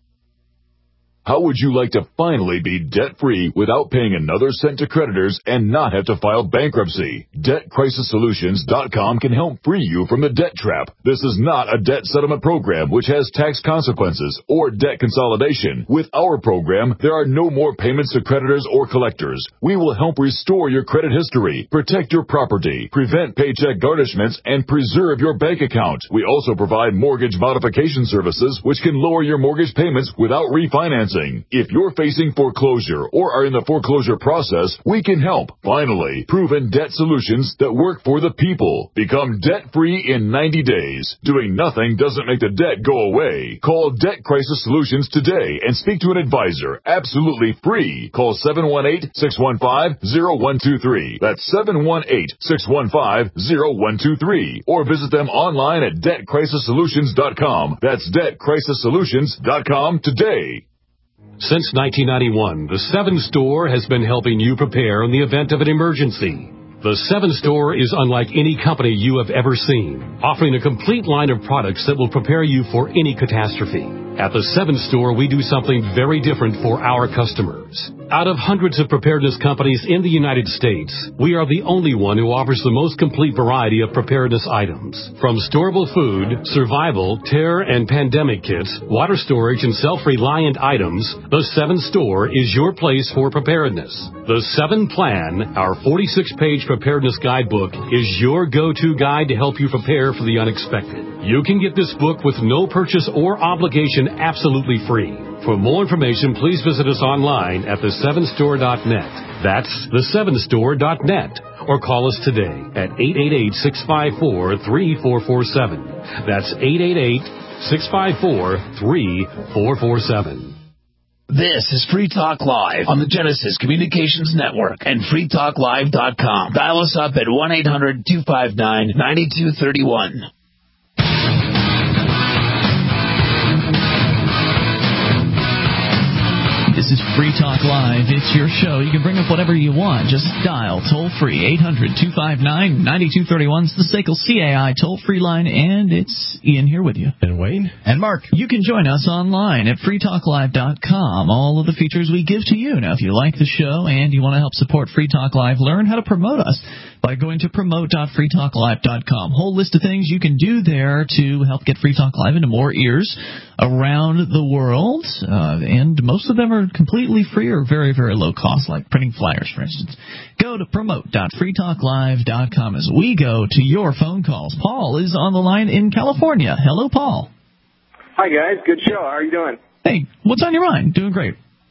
How would you like to finally be debt-free without paying another cent to creditors and not have to file bankruptcy? debt crisis solutions dot com can help free you from the debt trap. This is not a debt settlement program which has tax consequences or debt consolidation. With our program, there are no more payments to creditors or collectors. We will help restore your credit history, protect your property, prevent paycheck garnishments, and preserve your bank account. We also provide mortgage modification services which can lower your mortgage payments without refinancing. If you're facing foreclosure or are in the foreclosure process, we can help. Finally, proven debt solutions that work for the people. Become debt-free in ninety days. Doing nothing doesn't make the debt go away. Call Debt Crisis Solutions today and speak to an advisor. Absolutely free. Call seven one eight, six one five, zero one two three. That's seven one eight, six one five, zero one two three. Or visit them online at debt crisis solutions dot com. That's debt crisis solutions dot com today. Since nineteen ninety-one, the Seven Store has been helping you prepare in the event of an emergency. The Seven Store is unlike any company you have ever seen, offering a complete line of products that will prepare you for any catastrophe. At the Seven Store, we do something very different for our customers. Out of hundreds of preparedness companies in the United States, we are the only one who offers the most complete variety of preparedness items. From storable food, survival, terror, and pandemic kits, water storage, and self-reliant items, the Seven Store is your place for preparedness. The Seven Plan, our forty-six page preparedness guidebook, is your go-to guide to help you prepare for the unexpected. You can get this book with no purchase or obligation absolutely free. For more information, please visit us online at the seven store dot net. That's the seven store dot net. Or call us today at eight eight eight, six five four, three four four seven. That's eight eight eight, six five four, three four four seven. This is Free Talk Live on the Genesis Communications Network and free talk live dot com. Dial us up at one eight hundred, two five nine, nine two three one. This is Free Talk Live. It's your show. You can bring up whatever you want. Just dial toll-free eight hundred, two five nine, nine two three one. It's the S A C L C A I toll-free line, and it's Ian here with you. And Wayne. And Mark. You can join us online at free talk live dot com. All of the features we give to you. Now, if you like the show and you want to help support Free Talk Live, learn how to promote us by going to promote dot free talk live dot com. Whole list of things you can do there to help get Free Talk Live into more ears around the world, uh, and most of them are completely free or very, very low cost, like printing flyers, for instance. Go to promote dot free talk live dot com as we go to your phone calls. Paul is on the line in California. Hello, Paul. Hi, guys. Good show. How are you doing? Hey, what's on your mind? Doing great.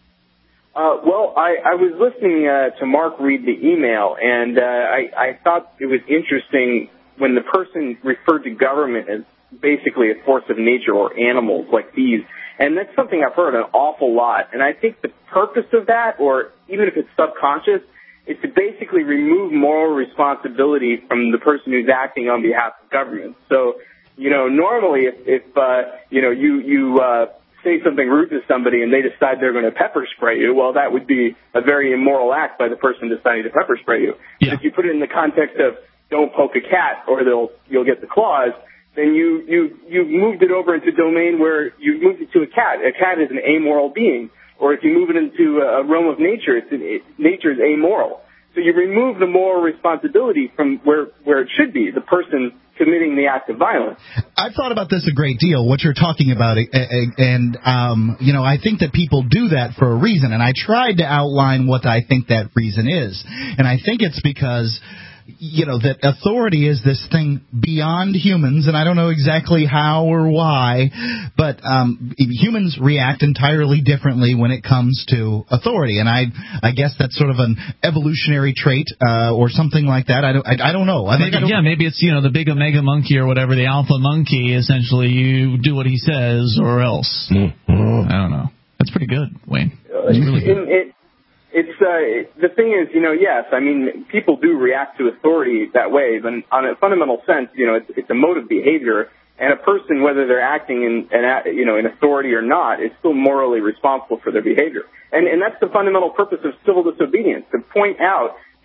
Uh, well, I, I was listening uh, to Mark read the email, and uh, I, I thought it was interesting when the person referred to government as basically a force of nature or animals like bees. And that's something I've heard an awful lot. And I think the purpose of that, or even if it's subconscious, is to basically remove moral responsibility from the person who's acting on behalf of government. So, you know, normally if, if uh, you know, you, you uh, say something rude to somebody and they decide they're going to pepper spray you, well, that would be a very immoral act by the person deciding to pepper spray you. Yeah. If you put it in the context of don't poke a cat or they'll you'll get the claws, then you, you, you've moved it over into a domain where you've moved it to a cat. A cat is an amoral being. Or if you move it into a realm of nature, it's, it, nature is amoral. So you remove the moral responsibility from where, where it should be, the person committing the act of violence. I've thought about this a great deal, what you're talking about, and, um, you know, I think that people do that for a reason, and I tried to outline what I think that reason is. And I think it's because, you know, that authority is this thing beyond humans, and I don't know exactly how or why, but um, humans react entirely differently when it comes to authority, and I I guess that's sort of an evolutionary trait uh, or something like that. I don't I, I don't know. I maybe, I don't, yeah, maybe it's, you know, the big omega monkey or whatever, the alpha monkey. Essentially, you do what he says or else. Mm-hmm. I don't know. That's pretty good, Wayne. That's really good. It, it, It's uh, the thing is, you know, yes, I mean, people do react to authority that way, but on a fundamental sense, you know, it's, it's a mode of behavior, and a person, whether they're acting in, in, you know, in authority or not, is still morally responsible for their behavior. And, and that's the fundamental purpose of civil disobedience, to point out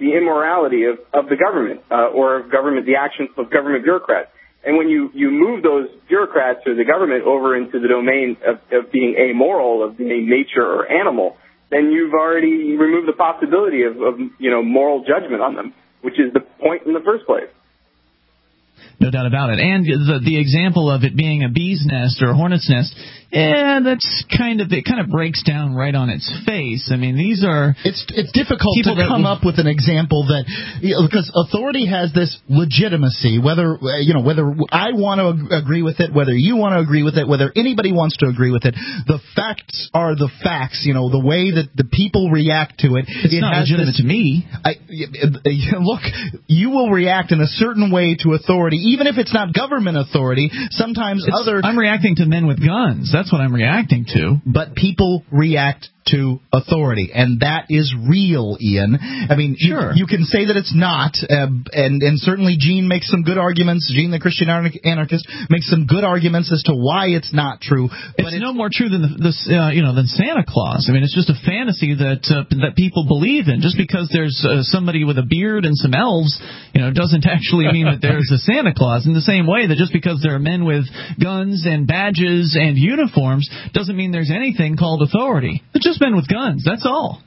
the immorality of, of the government uh, or of government, the actions of government bureaucrats. And when you, you move those bureaucrats or the government over into the domain of, of being amoral, of being nature or animal, then you've already removed the possibility of, of you know moral judgment on them, which is the point in the first place. No doubt about it. And the the example of it being a bee's nest or a hornet's nest, yeah, that's kind of it. Kind of breaks down right on its face. I mean, these are it's it's difficult to that, come up with an example that you know, because authority has this legitimacy. Whether you know whether I want to agree with it, whether you want to agree with it, whether anybody wants to agree with it, the facts are the facts. You know, the way that the people react to it. It's it not has legitimate this, to me. I, look, you will react in a certain way to authority, even if it's not government authority. Sometimes it's, other. I'm reacting to men with guns. That's what I'm reacting to. But people react to authority, and that is real, Ian. I mean, sure. you, you can say that it's not, uh, and and certainly Gene makes some good arguments. Gene, the Christian anarchist, makes some good arguments as to why it's not true. But it's, it's no more true than the, the uh, you know than Santa Claus. I mean, it's just a fantasy that uh, that people believe in. Just because there's uh, somebody with a beard and some elves, you know, doesn't actually mean that there's a Santa Claus. In the same way that just because there are men with guns and badges and uniforms doesn't mean there's anything called authority. It's just men with guns. That's all.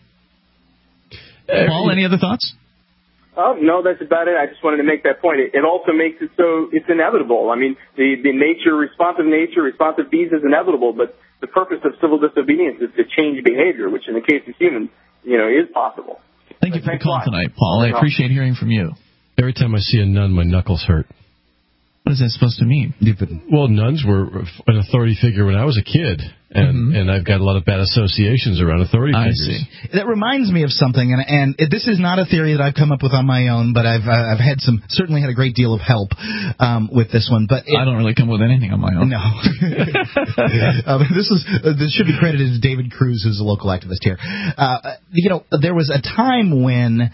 Paul, any other thoughts? Oh, no, that's about it. I just wanted to make that point. It, it also makes it so it's inevitable. I mean, the, the nature, responsive nature, responsive bees is inevitable, but the purpose of civil disobedience is to change behavior, which in the case of humans, you know, is possible. Thank you for the call tonight, Paul. I appreciate hearing from you. Every time I see a nun, my knuckles hurt. What is that supposed to mean? Well, nuns were an authority figure when I was a kid, and mm-hmm. and I've got a lot of bad associations around authority I figures. See. That reminds me of something, and and it, this is not a theory that I've come up with on my own, but I've uh, I've had some certainly had a great deal of help um, with this one. But it, I don't really come with anything on my own. No, um, this is uh, this should be credited to David Cruz, who's a local activist here. Uh, you know, there was a time when.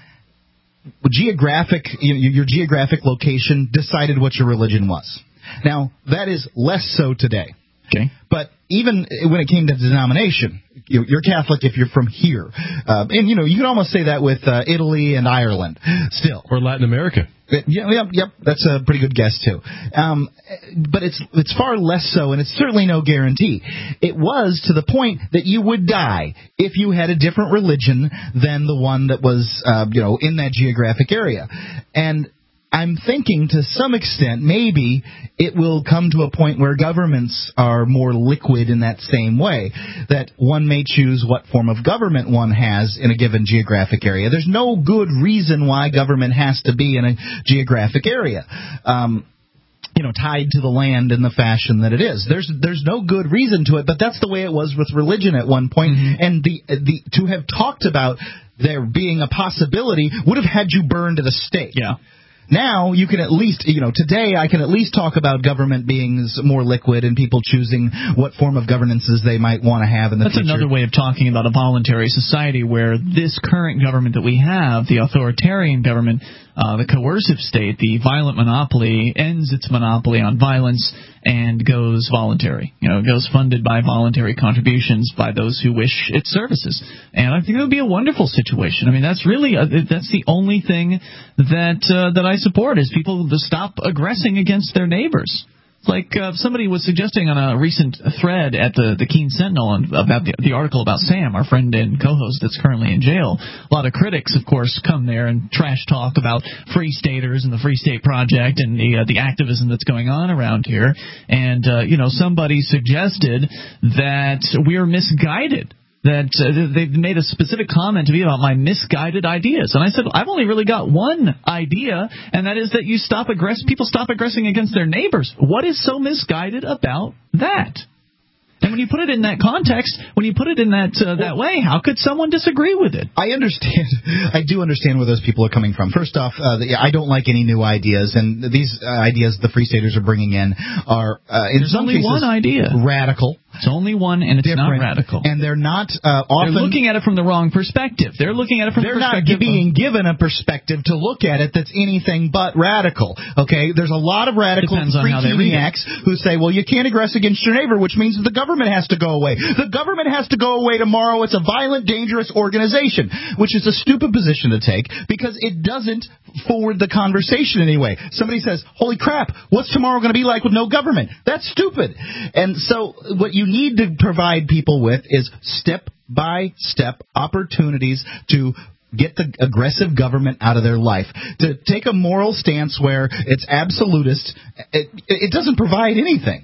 Geographic, you know, your geographic location decided what your religion was. Now, that is less so today. Okay. But even when it came to denomination, you're Catholic if you're from here. Uh, and, you know, you can almost say that with uh, Italy and Ireland still. Or Latin America. Yep, yep, yep. That's a pretty good guess, too. Um, but it's it's far less so, and it's certainly no guarantee. It was to the point that you would die if you had a different religion than the one that was, uh, you know, in that geographic area. And I'm thinking to some extent maybe it will come to a point where governments are more liquid in that same way, that one may choose what form of government one has in a given geographic area. There's no good reason why government has to be in a geographic area. Um, you know, tied to the land in the fashion that it is. There's there's no good reason to it, but that's the way it was with religion at one point. Mm-hmm. And the the to have talked about there being a possibility would have had you burned at the stake. Yeah. Now you can at least, you know, today I can at least talk about government being more liquid and people choosing what form of governances they might want to have in the That's future. That's another way of talking about a voluntary society where this current government that we have, the authoritarian government, uh, the coercive state, the violent monopoly, ends its monopoly on violence and goes voluntary. You know, goes funded by voluntary contributions by those who wish its services. And I think it would be a wonderful situation. I mean, that's really a, that's the only thing that uh, that I support is people to stop aggressing against their neighbors. Like uh, somebody was suggesting on a recent thread at the, the Keene Sentinel on, about the, the article about Sam, our friend and co-host that's currently in jail. A lot of critics, of course, come there and trash talk about Free Staters and the Free State Project and the uh, the activism that's going on around here. And, uh, you know, somebody suggested that we're misguided. That uh, they've made a specific comment to me about my misguided ideas. And I said, I've only really got one idea, and that is that you stop aggress- people stop aggressing against their neighbors. What is so misguided about that? And when you put it in that context, when you put it in that uh, that way, how could someone disagree with it? I understand. I do understand where those people are coming from. First off, uh, the, I don't like any new ideas, and these uh, ideas the Free Staters are bringing in are, uh, in There's some only cases, one idea. radical. It's only one, and it's different, not radical. And they're not uh, often... They're looking at it from the wrong perspective. They're looking at it from they're the perspective... They're not being given a perspective to look at it that's anything but radical. Okay? There's a lot of radical freaky-maniacs who say, well, you can't aggress against your neighbor, which means that the government has to go away. The government has to go away tomorrow. It's a violent, dangerous organization, which is a stupid position to take because it doesn't forward the conversation in any way. Somebody says, holy crap, what's tomorrow going to be like with no government? That's stupid. And so what you need to provide people with is step-by-step opportunities to get the aggressive government out of their life. To take a moral stance where it's absolutist, it, it doesn't provide anything.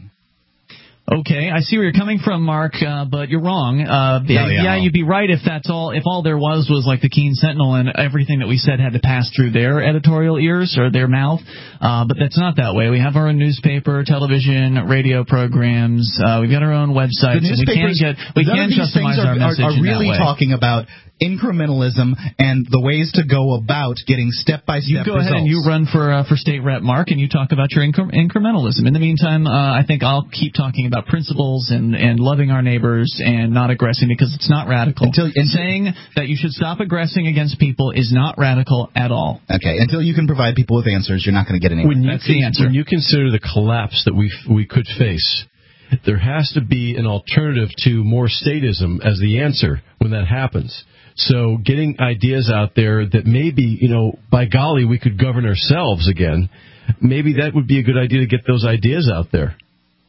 Okay, I see where you're coming from, Mark, uh, but you're wrong. Uh, yeah, yeah, yeah, you'd be right if that's all. If all there was was like the Keene Sentinel and everything that we said had to pass through their editorial ears or their mouth. Uh, but that's not that way. We have our own newspaper, television, radio programs. Uh, we've got our own website. The newspapers, so we can get we can customize are, our message are, are really in that way. talking about incrementalism and the ways to go about getting step-by-step You go results. ahead and you run for uh, for state rep, Mark, and you talk about your incre- incrementalism. In the meantime, uh, I think I'll keep talking about principles and, and loving our neighbors and not aggressing because it's not radical. Until, and saying that you should stop aggressing against people is not radical at all. Okay, until you can provide people with answers, you're not going to get anywhere. When you That's can, the answer. When you consider the collapse that we we could face, there has to be an alternative to more statism as the answer when that happens. So getting ideas out there that maybe, you know, by golly, we could govern ourselves again, maybe that would be a good idea to get those ideas out there.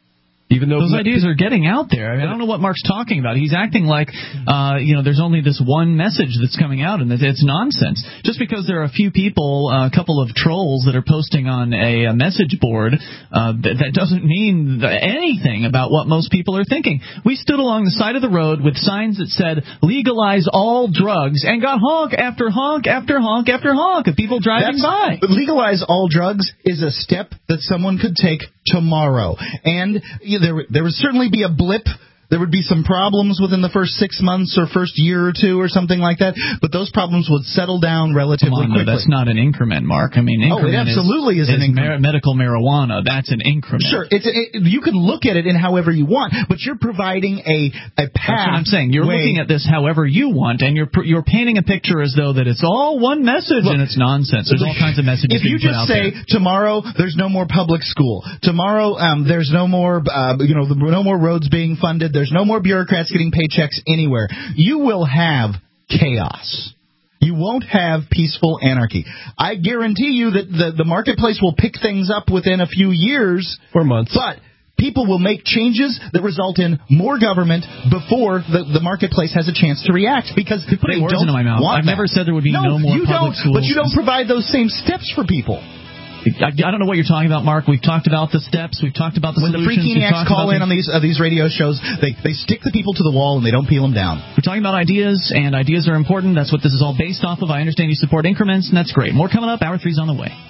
Even though those ideas are getting out there. I mean, I don't know what Mark's talking about. He's acting like, uh, you know, there's only this one message that's coming out, and it's nonsense. Just because there are a few people, uh, a couple of trolls that are posting on a, a message board, uh, that, that doesn't mean anything about what most people are thinking. We stood along the side of the road with signs that said, legalize all drugs, and got honk after honk after honk after honk of people driving That's, by. Legalize all drugs is a step that someone could take tomorrow. And you know, there, there would certainly be a blip. There would be some problems within the first six months or first year or two or something like that, but those problems would settle down relatively Come on, quickly. No, that's not an increment, Mark. I mean, increment oh, it absolutely is, is, is an is increment. Mar- medical marijuana. That's an increment. Sure, it's a, it, you can look at it in however you want, but you're providing a, a path. That's what I'm saying. You're way. looking at this however you want, and you're you're painting a picture as though that it's all one message, Look, and it's nonsense. There's all kinds of messages. If you being just put out say there. tomorrow there's no more public school, tomorrow um, there's no more uh, you know no more roads being funded, there's no more bureaucrats getting paychecks anywhere, you will have chaos. You won't have peaceful anarchy. I guarantee you that the, the marketplace will pick things up within a few years or months. But people will make changes that result in more government before the, the marketplace has a chance to react because You're putting they words don't into my mouth. want I've that. never said there would be no, no more you public don't, schools. But you don't provide those same steps for people. I, I don't know what you're talking about, Mark. We've taled about the steps. We've talked about the when solutions. When the freaky acts call in the... on these uh, these radio shows, they they stick the people to the wall and they don't peel them down. We're talking about ideas, and ideas are important. That's what this is all based off of. I understand you support increments, and that's great. More coming up. Hour three's on the way.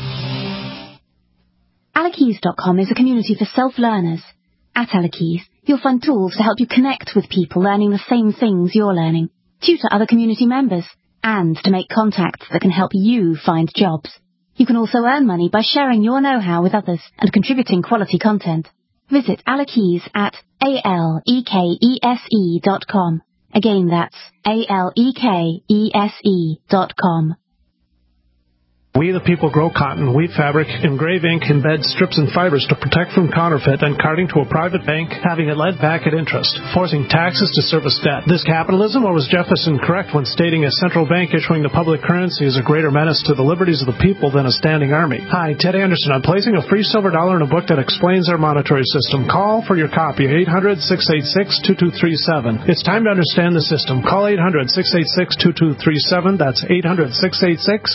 Alakeys dot com is a community for self-learners. At Alakeys, you'll find tools to help you connect with people learning the same things you're learning, tutor other community members, and to make contacts that can help you find jobs. You can also earn money by sharing your know-how with others and contributing quality content. Visit Alakeys at A L E K E S E dot com. Again, that's A L E K E S E dot com. We the people grow cotton, weave fabric, engrave ink, embed strips and fibers to protect from counterfeit and carting to a private bank, having it led back at interest, forcing taxes to service debt. This capitalism, or was Jefferson correct when stating a central bank issuing the public currency is a greater menace to the liberties of the people than a standing army? Hi, Ted Anderson. I'm placing a free silver dollar in a book that explains our monetary system. Call for your copy, eight hundred, six eight six, two two three seven. It's time to understand the system. Call eight hundred, six eight six, two two three seven. That's eight hundred, six eight six,